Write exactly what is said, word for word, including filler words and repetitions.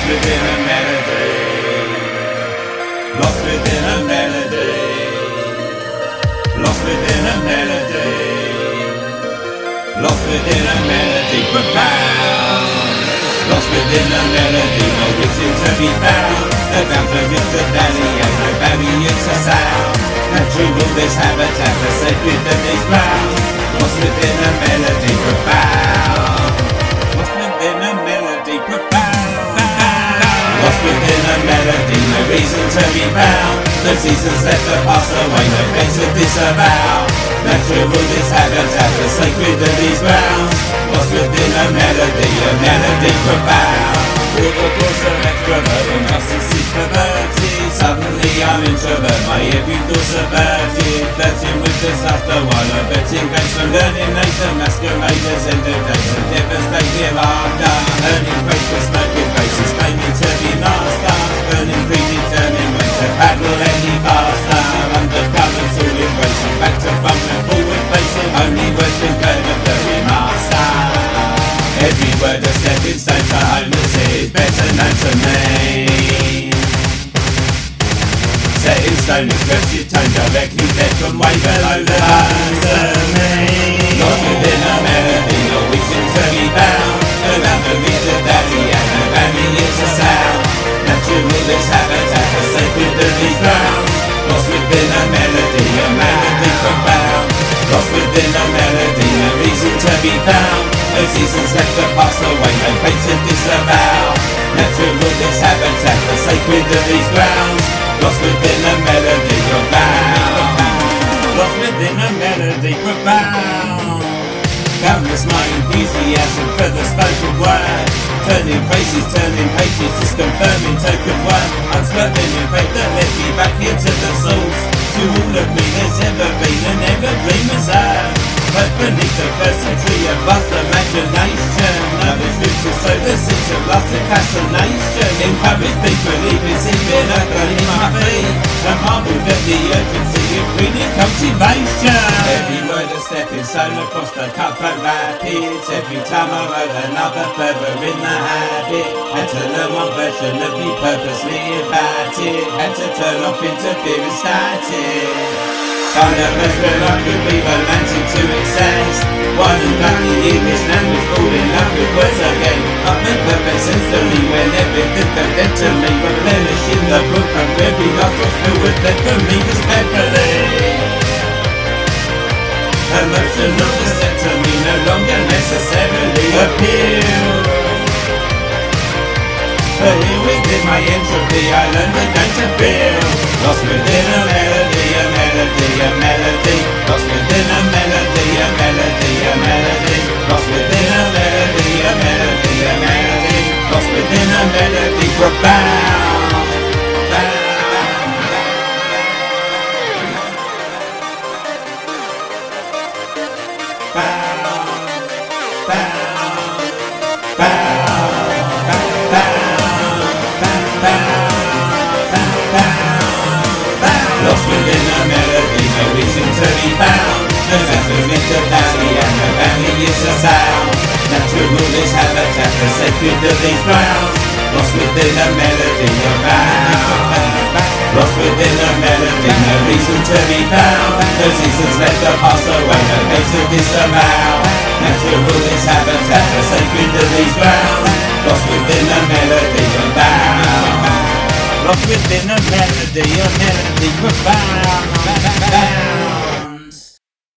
lost within a melody, lost within a melody, lost within a melody, lost within a melody profound, lost within a melody, no reason to be found. The fountain is the valley and no barrier to sound. Natural this habitat, the sacred of these grounds. Lost within a melody profound, lost within a melody profound, lost within a melody, no reason to be found. The seasons left to pass away, no place to disavow. Natural this habitat, the sacred of these grounds. Lost within a melody, a melody profound. All the thoughts are extrovert and justice is perverted. Suddenly I'm introvert, my every thought subverted. Flirting with disaster while averting grace from learning nature. Masqueraders end of days and devastate hereafter. Earning praise for smoking faces, claiming to be masters. Burning predetermined ways to paddle any faster. Undercurrents all embracing, back to front and forward facing. Only words concurred of the remaster. Every word a stepping stone to homeless is better known to me. Set in stone, expressive tone, directly led from way below the me. Lost within a melody, no reason to be found. Around the region valley and the valley is a sound. Natural this habitat, the sacred of these grounds. Lost within a melody, a melody profound. Lost within a melody, no reason to be found. No seasons left to pass away, no place to disavow. Natural this habitat, the sacred of these grounds. Lost within a melody profound, lost within a melody profound. Boundless my enthusiasm for the spoken word. Turning faces, turning pages, just confirming token word. Unswerving in faith that led me back into the source. To all of me there's ever been an evergreen reserve. But beneath the person tree of vast imagination, love is rooted to sow the seeds of lust and fascination. Encourage people even seeing a girl in my feet, and marveled at the urgency of breeding cultivation. Every word a stepping stone across the cutthroat rapids. Every time I wrote another further in the habit. Had to learn one version of me purposely about it. Had to turn off interference static. Kind of best where I could be romantic to excess. One and only English language, fall in love with words again. Up make perfect sense to me when everything that led to me. Replenishing the book from every lost gospel was led for me respectfully. Emotional descent to me no longer necessarily appeal. But here within my entropy I learned again to feel. Lost within a melody, a melody, a melody. Lost within a melody, a melody, a melody. Lost within a melody, a melody, a melody. Lost within a melody profound. Lost within a melody, no reason to be found. No fountain in the valley and no valley is a sound. Natural this habitat, the sacred of these grounds. Lost within a melody, around. Lost within a melody, no reason to be found. No seasons left to pass away, no place to disavow. Natural this habitat, the sacred of these grounds. Lost within a melody, around. Lost within a melody, a melody profound.